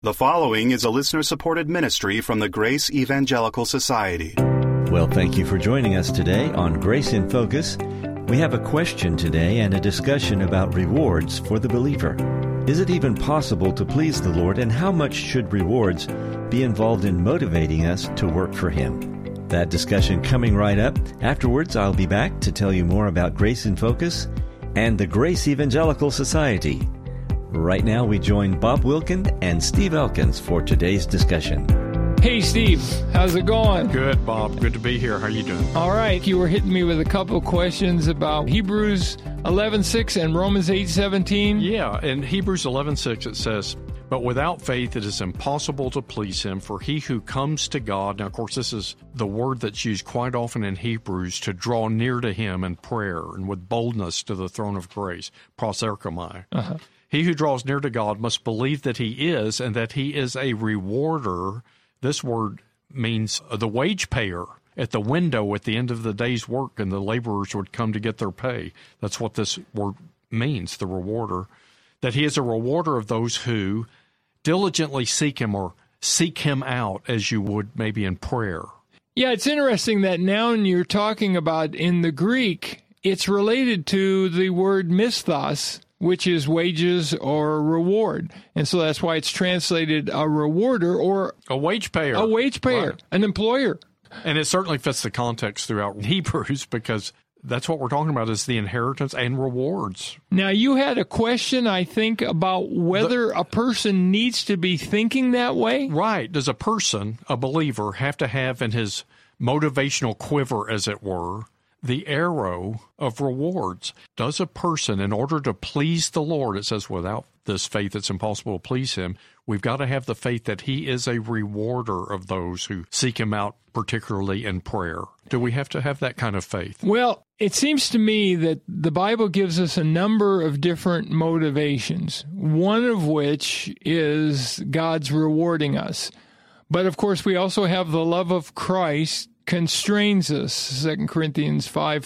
The following is a listener-supported ministry from the Grace Evangelical Society. Well, thank you for joining us today on Grace in Focus. We have a question today and a discussion about rewards for the believer. Is it even possible to please the Lord, and how much should rewards be involved in motivating us to work for Him? That discussion coming right up. Afterwards, I'll be back to tell you more about Grace in Focus and the Grace Evangelical Society. Right now, we join Bob Wilkin and Steve Elkins for today's discussion. Hey, Steve. How's it going? Good, Bob. Good to be here. How are you doing? All right. You were hitting me with a couple of questions about Hebrews 11:6 and Romans 8:17. Yeah, in Hebrews 11:6 it says, "But without faith it is impossible to please Him, for he who comes to God," now of course this is the word that's used quite often in Hebrews to draw near to Him in prayer and with boldness to the throne of grace, proserchomai. He who draws near to God must believe that He is, and that He is a rewarder. This word means the wage payer at the window at the end of the day's work, and the laborers would come to get their pay. That's what this word means, the rewarder. That He is a rewarder of those who diligently seek Him, or seek Him out as you would maybe in prayer. Yeah, it's interesting that noun you're talking about in the Greek, it's related to the word misthos, which is wages or reward. And so that's why it's translated a rewarder or a wage payer. A wage payer, right. An employer. And it certainly fits the context throughout Hebrews, because that's what we're talking about, is the inheritance and rewards. Now, you had a question, I think, about whether a person needs to be thinking that way? Right. Does a person, a believer, have to have in his motivational quiver, as it were, the arrow of rewards? Does a person, in order to please the Lord, it says without this faith it's impossible to please Him, we've got to have the faith that He is a rewarder of those who seek Him out, particularly in prayer. Do we have to have that kind of faith? Well, it seems to me that the Bible gives us a number of different motivations, one of which is God's rewarding us. But of course, we also have the love of Christ constrains us, 2 Corinthians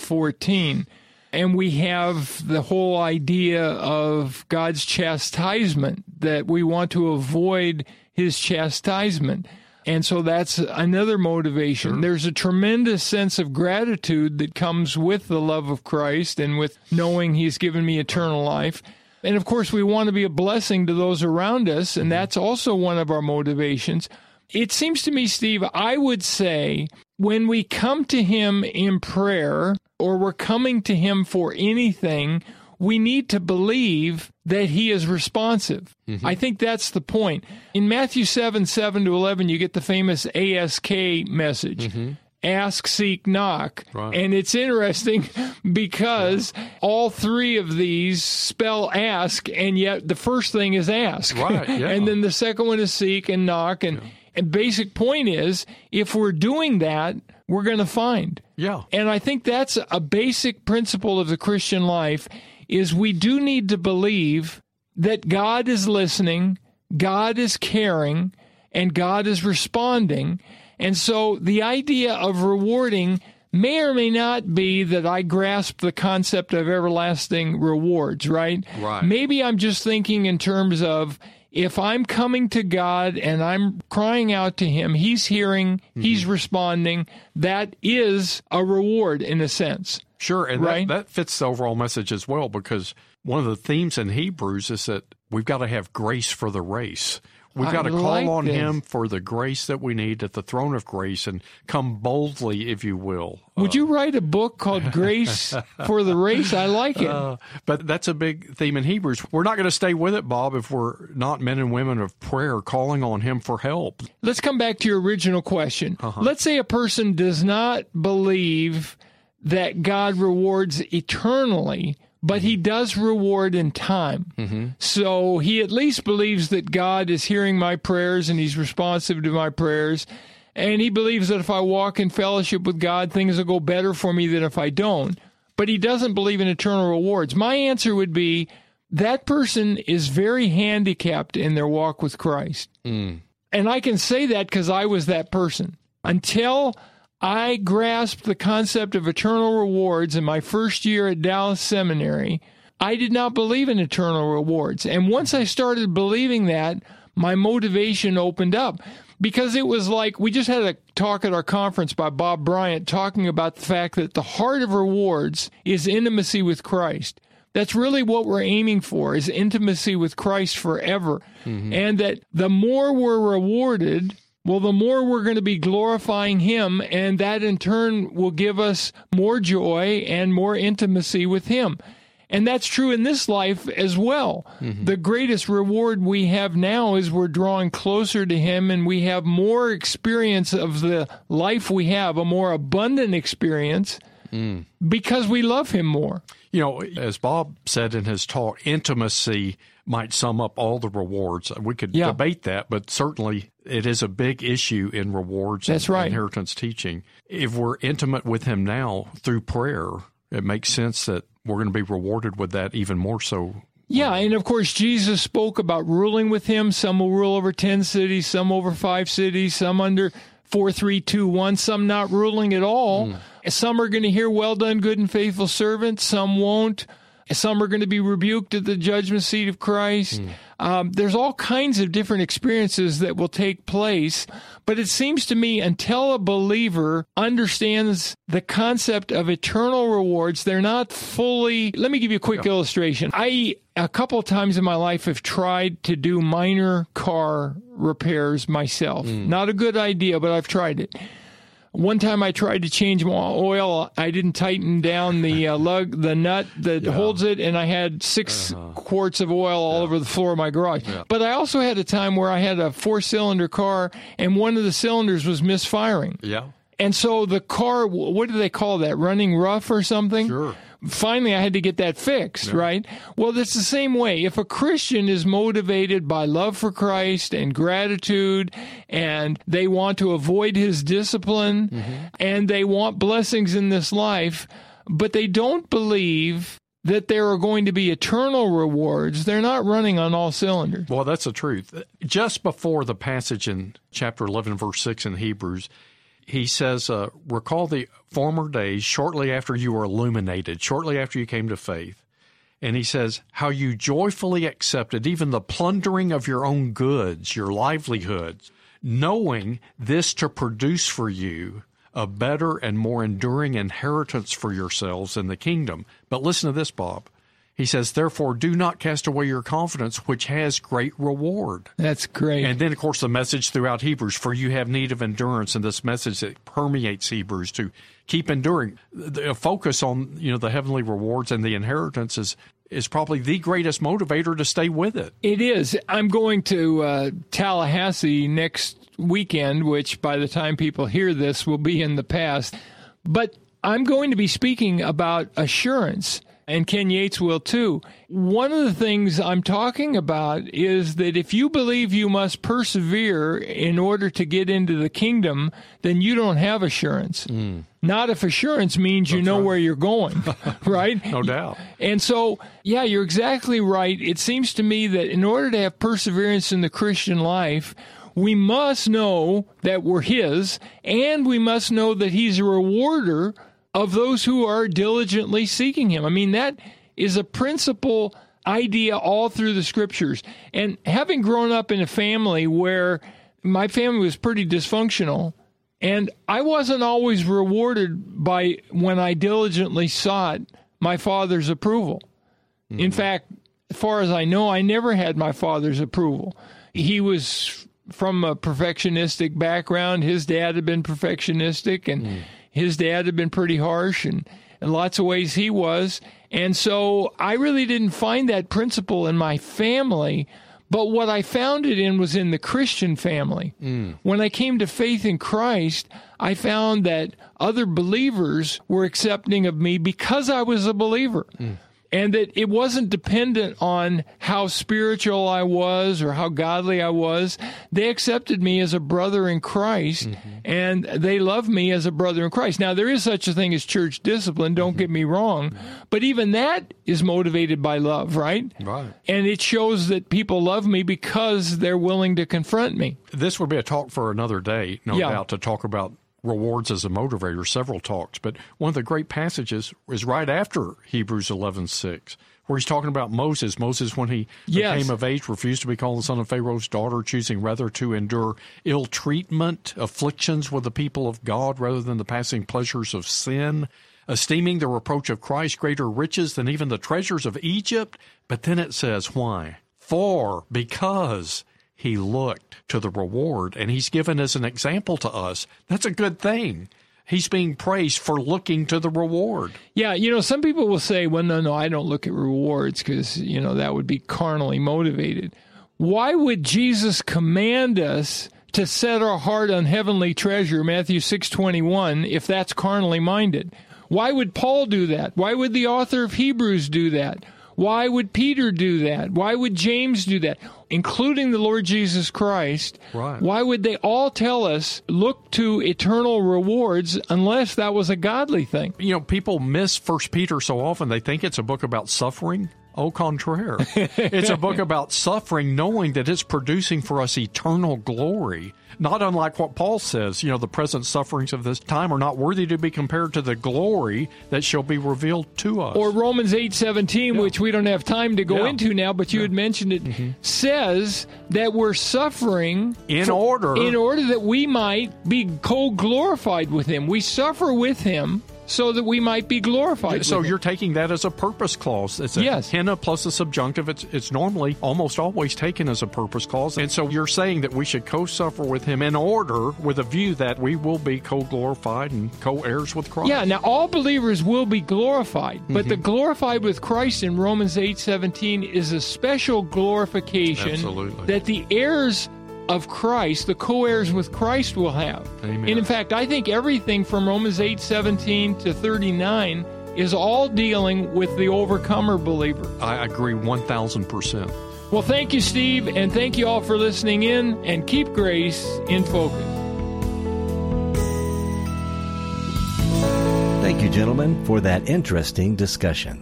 5:14. And we have the whole idea of God's chastisement, that we want to avoid His chastisement. And so that's another motivation. Sure. There's a tremendous sense of gratitude that comes with the love of Christ and with knowing He's given me eternal life. And of course, we want to be a blessing to those around us, and that's also one of our motivations. It seems to me, Steve, I would say when we come to Him in prayer, or we're coming to Him for anything, we need to believe that He is responsive. I think that's the point. In Matthew 7:7-11, you get the famous ASK message. Ask, seek, knock. Right. And it's interesting because all three of these spell ask, and yet the first thing is ask. Right, yeah. And then the second one is seek and knock. And basic point is, if we're doing that, we're going to find. Yeah. And I think that's a basic principle of the Christian life, is we do need to believe that God is listening, God is caring, and God is responding. And so the idea of rewarding may or may not be that I grasp the concept of everlasting rewards, right? Right. Maybe I'm just thinking in terms of, if I'm coming to God and I'm crying out to Him, He's hearing, He's responding. That is a reward in a sense. Sure, and right? that fits the overall message as well, because one of the themes in Hebrews is that we've got to have grace for the race. We've got to call on Him for the grace that we need at the throne of grace and come boldly, if you will. Would you write a book called Grace for the Race? I like it. But that's a big theme in Hebrews. We're not going to stay with it, Bob, if we're not men and women of prayer calling on Him for help. Let's come back to your original question. Let's say a person does not believe that God rewards eternally, but He does reward in time. So he at least believes that God is hearing my prayers and He's responsive to my prayers. And he believes that if I walk in fellowship with God, things will go better for me than if I don't. But he doesn't believe in eternal rewards. My answer would be, that person is very handicapped in their walk with Christ. And I can say that because I was that person. Until I grasped the concept of eternal rewards in my first year at Dallas Seminary, I did not believe in eternal rewards. And once I started believing that, my motivation opened up. Because it was like, we just had a talk at our conference by Bob Bryant talking about the fact that the heart of rewards is intimacy with Christ. That's really what we're aiming for, is intimacy with Christ forever. And that the more we're rewarded, well, the more we're going to be glorifying Him, and that in turn will give us more joy and more intimacy with Him. And that's true in this life as well. The greatest reward we have now is we're drawing closer to Him, and we have more experience of the life we have, a more abundant experience, because we love Him more. You know, as Bob said in his talk, intimacy might sum up all the rewards. We could debate that, but certainly it is a big issue in rewards and inheritance teaching. If we're intimate with Him now through prayer, it makes sense that we're going to be rewarded with that even more so. Yeah, and of course, Jesus spoke about ruling with Him. Some will rule over 10 cities, some over 5 cities, some under 4, 3, 2, 1, some not ruling at all. Some are going to hear, well done, good and faithful servant. Some won't. Some are going to be rebuked at the judgment seat of Christ. There's all kinds of different experiences that will take place. But it seems to me, until a believer understands the concept of eternal rewards, they're not fully... Let me give you a quick illustration. I, a couple of times in my life, have tried to do minor car repairs myself. Not a good idea, but I've tried it. One time I tried to change my oil. I didn't tighten down the lug, the nut that holds it, and I had 6 quarts of oil all over the floor of my garage. But I also had a time where I had a 4-cylinder car, and one of the cylinders was misfiring. And so the car, what do they call that, running rough or something? Sure. Finally, I had to get that fixed, right? Well, it's the same way. If a Christian is motivated by love for Christ and gratitude, and they want to avoid His discipline, and they want blessings in this life, but they don't believe that there are going to be eternal rewards, they're not running on all cylinders. Well, that's the truth. Just before the passage in chapter 11, verse 6 in Hebrews, he says, recall the former days shortly after you were illuminated, shortly after you came to faith. And he says, how you joyfully accepted even the plundering of your own goods, your livelihoods, knowing this to produce for you a better and more enduring inheritance for yourselves in the kingdom. But listen to this, Bob. He says, therefore, do not cast away your confidence, which has great reward. That's great. And then, of course, the message throughout Hebrews, for you have need of endurance, and this message that permeates Hebrews to keep enduring. The focus on, the heavenly rewards and the inheritance is probably the greatest motivator to stay with it. It is. I'm going to Tallahassee next weekend, which by the time people hear this will be in the past. But I'm going to be speaking about assurance. And Ken Yates will too. One of the things I'm talking about is that if you believe you must persevere in order to get into the kingdom, then you don't have assurance. Not if assurance means you know where you're going, right? No doubt. And so, yeah, you're exactly right. It seems to me that in order to have perseverance in the Christian life, we must know that we're His, and we must know that He's a rewarder of those who are diligently seeking Him. I mean, that is a principal idea all through the Scriptures. And having grown up in a family where my family was pretty dysfunctional, and I wasn't always rewarded by when I diligently sought my father's approval. In fact, as far as I know, I never had my father's approval. He was from a perfectionistic background. His dad had been perfectionistic, and his dad had been pretty harsh, and in lots of ways he was. And so I really didn't find that principle in my family, but what I found it in was in the Christian family. When I came to faith in Christ, I found that other believers were accepting of me because I was a believer. And that it wasn't dependent on how spiritual I was or how godly I was. They accepted me as a brother in Christ, and they love me as a brother in Christ. Now, there is such a thing as church discipline, don't get me wrong, but even that is motivated by love, right? Right. And it shows that people love me because they're willing to confront me. This would be a talk for another day, no doubt, to talk about rewards as a motivator, several talks, but one of the great passages is right after Hebrews 11:6, where he's talking about Moses. Moses, when he became of age, refused to be called the son of Pharaoh's daughter, choosing rather to endure ill treatment, afflictions with the people of God rather than the passing pleasures of sin, esteeming the reproach of Christ greater riches than even the treasures of Egypt. But then it says, why? Because he looked to the reward, and he's given as an example to us. That's a good thing. He's being praised for looking to the reward. Yeah, some people will say, well, no, I don't look at rewards because, that would be carnally motivated. Why would Jesus command us to set our heart on heavenly treasure, Matthew 6:21, if that's carnally minded? Why would Paul do that? Why would the author of Hebrews do that? Why would Peter do that? Why would James do that? Including the Lord Jesus Christ. Right. Why would they all tell us, look to eternal rewards, unless that was a godly thing? People miss 1 Peter so often. They think it's a book about suffering. Au contraire. It's a book about suffering, knowing that it's producing for us eternal glory. Not unlike what Paul says, the present sufferings of this time are not worthy to be compared to the glory that shall be revealed to us. Or Romans 8:17, which we don't have time to go into now, but you had mentioned it, says that we're suffering in order that we might be co-glorified with him. We suffer with him so that we might be glorified. So you're taking that as a purpose clause. It's a henna plus a subjunctive. It's normally almost always taken as a purpose clause. And so you're saying that we should co-suffer with him in order, with a view that we will be co-glorified and co-heirs with Christ. Yeah, now all believers will be glorified, but the glorified with Christ in Romans 8:17 is a special glorification that the heirs of Christ, the co-heirs with Christ, will have. Amen. And in fact, I think everything from Romans 8:17 to 39 is all dealing with the overcomer believer. I agree 1,000%. Well, thank you, Steve, and thank you all for listening in, and keep Grace in focus. Thank you, gentlemen, for that interesting discussion.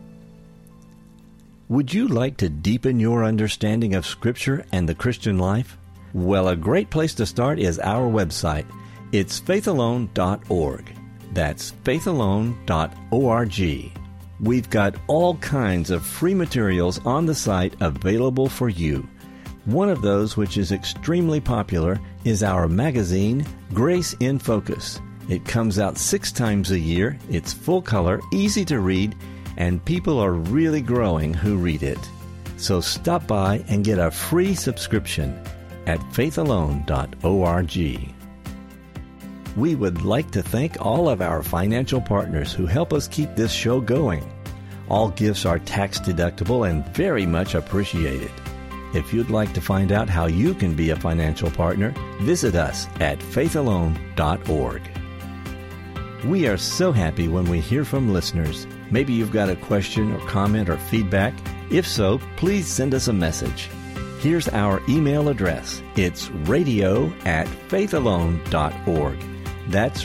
Would you like to deepen your understanding of Scripture and the Christian life? Well, a great place to start is our website. It's faithalone.org. That's faithalone.org. We've got all kinds of free materials on the site available for you. One of those, which is extremely popular, is our magazine, Grace in Focus. It comes out 6 times a year. It's full color, easy to read, and people are really growing who read it. So stop by and get a free subscription at faithalone.org. We would like to thank all of our financial partners who help us keep this show going. All gifts are tax deductible and very much appreciated. If you'd like to find out how you can be a financial partner, visit us at faithalone.org. We are so happy when we hear from listeners. Maybe you've got a question or comment or feedback. If so, please send us a message. Here's our email address. It's radio@faithalone.org. That's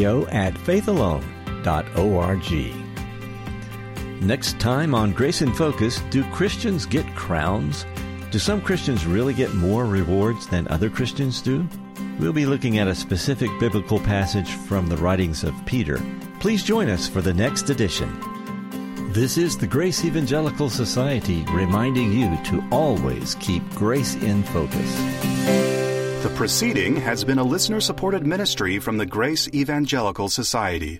radio@faithalone.org. Next time on Grace in Focus, do Christians get crowns? Do some Christians really get more rewards than other Christians do? We'll be looking at a specific biblical passage from the writings of Peter. Please join us for the next edition. This is the Grace Evangelical Society reminding you to always keep grace in focus. The proceeding has been a listener-supported ministry from the Grace Evangelical Society.